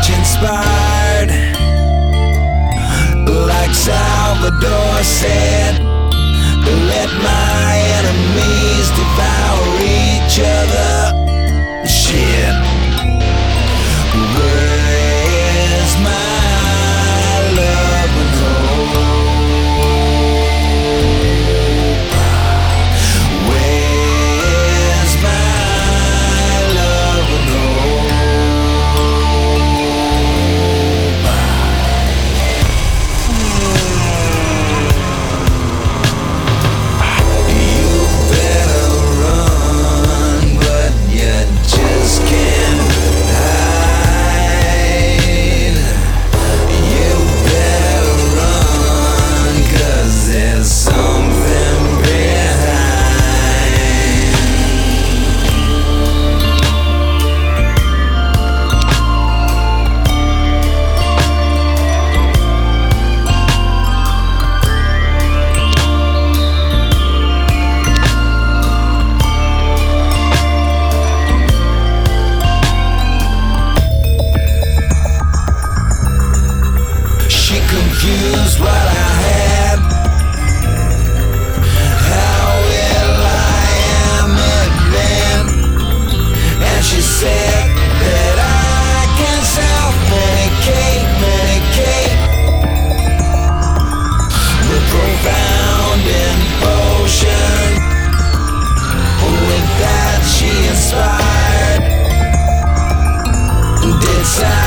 inspired. Like Salvador said, let my enemies devour each other. Shit. Where's my love and hope? Where's my love and hope? You better run, but you just can't hide. You better run, 'cause there's something behind. She confused what I had. How will I am it then? And she said that I can self-medicate, medicate the profound emotion. With that she inspired. Did